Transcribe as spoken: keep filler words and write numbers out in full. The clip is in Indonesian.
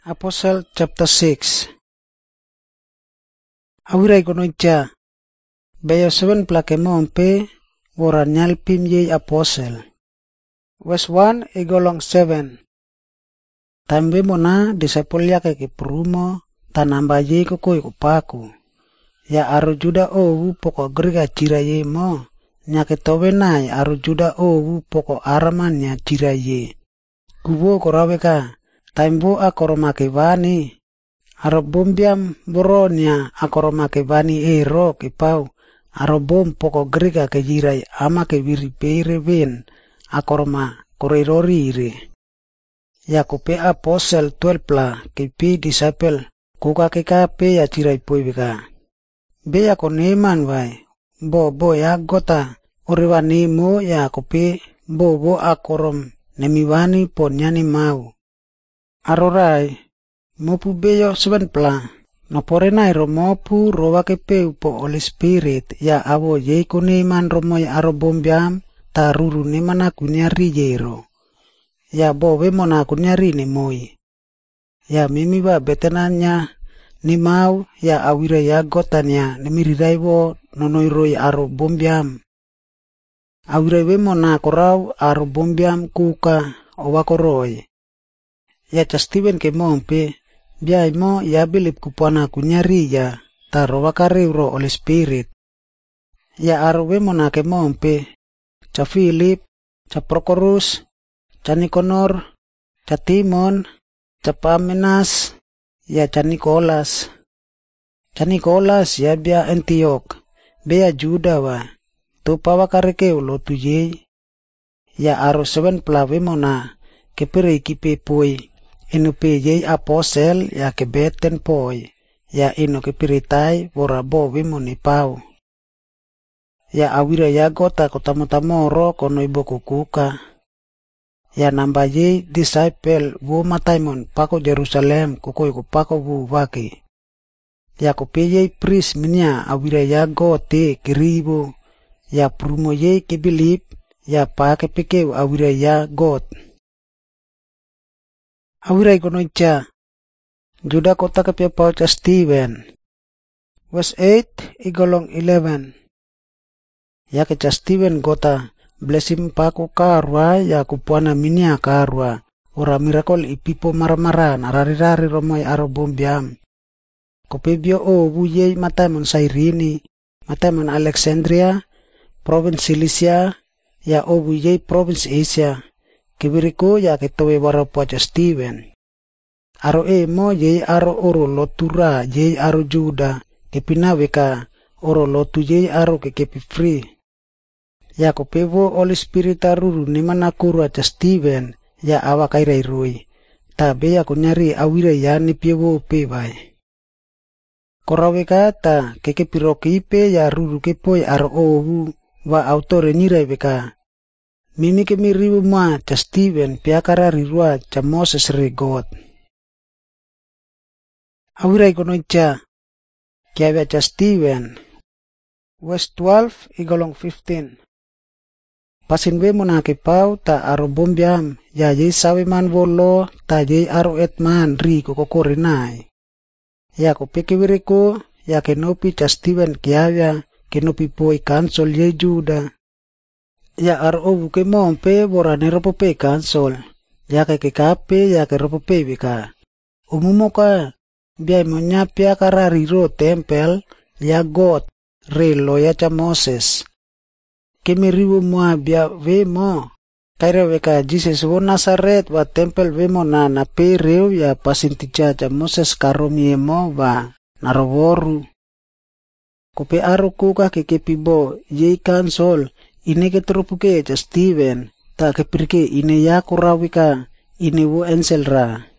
Apostle chapter six. Awirai konoja. Bayo seven plake mompe woran nyalpim ye apostle. Verse one igolong seven. Tambe mona disciple yake ke prumo tanamba ye kokoi kupaku. Ya aru juda owu poko griga cira ye mo. Nyake tobe nai aru juda owu poko aramannya cira ye. Kubo koraweka. Taimbo akoromake vani. Arobombiam boronia akoromake vani ero kipau. Arobom poko griga ke jirai ama ke viripeire ven. Akoroma koreirorire. Yakupe apostle twelve la kipi disciple. Kuka kekape ya cirai poivika. Be yakoneman vai. Bo bo ya gota. Orewani mo yakupe bo bo akorom. Nemiwani ponyani mau. Arorai, mopu beyo seven pla, noporenai romopu rowa kepeu po Holy Spirit, ya awo yeiko neman romoy arobombiam, ta ruru neman aku nyari yero. Ya bowe mona aku nyari ni moi. Ya mimi ba betenanya, ni mau, ya awira ya gotanya, nemirirai wo nonoiroi arobombiam. Awira we mona korau arobombiam kuka owakoroi. Ya ca Steven ke mompe, biai mo ya bilip kupana kunyari ya, taro wakare uro Holy Spirit. Ya arwe mona ke mompe, ca Philip, ca Prokorus, ca Nikonor, ca Timon, ca Pamenas, ya ca Nikolas. Ca Nikolas ya bia Antiok, bea Juda wa, tupa wakare ke ulo tujei. Ya aro seven plawe mona, kepere kipe poi. Inu pejei apostle ya kebeten poi, ya inu kepiritai wora bowi muni pau. Ya awira ya gota kotamutamoro kono ibo kukuka. Ya nambayei disciple wu mataimon pako Jerusalem kukoi kupako wu waki. Ya kupejei pris minya awira ya gote kiribu. Ya prumo yei kebilip, ya pake pikeu awira ya got. Awirai konoja. Juda kota kepia pau ca Steven. Verse eight igolong eleven. Ya ke ca Steven gota blesim paku karwa ya kupuana minia karwa. Ora miracle ipipo marmara narari-rari romoy arobombiam. Kopebio o wuyei mataimon Sairini, mataimon Alexandria, province Cilicia, ya o wuyei province Asia. Kibiriku ya ketowe warapo ca Steven. Aro emo yei aro oro lotura yei aro Juda. Kepinaweka oro lotu yei aro kekepi free. Ya kopevo Holy Spirit aruru nemanakuru ca Steven. Ya awa kairairui. Tabe ya kunyari awira ya nipiewo pewai. Koraweka ta kekepi rokipe ya ruru kepoi aro owu. Wa autore nirai weka. Mimi kemiriu ma ca Steven piakara rirua ca Moses regot. Awirai konoja. Kiawa ca Steven. Verse twelve igolong fifteen. Pasinwe monake pau ta arobombiam ya yei sawe man wolo ta yei aro etman ri kokorinai. Ya kopeke wireko ya kenopi ca Steven kiawa kenopi poi kansol yei Juda. Ya aro owu ke mompe wora neropope kansol. Ya ke kekape ya ke ropope wika. Umumoka biai monyapia karariro tempel ya God relo ya ca Moses. Kemiriwu mua bia wemo. Kaira weka Jesus wo Nazaret wa tempel wemo na napereu ya pasintica ca Moses karomiemo wa naroworu. Kope aro kuka kekepibo yei kansol. Ine keterupuke ca Steven, ta kepirke ine ya kurawika, ine wo enselra.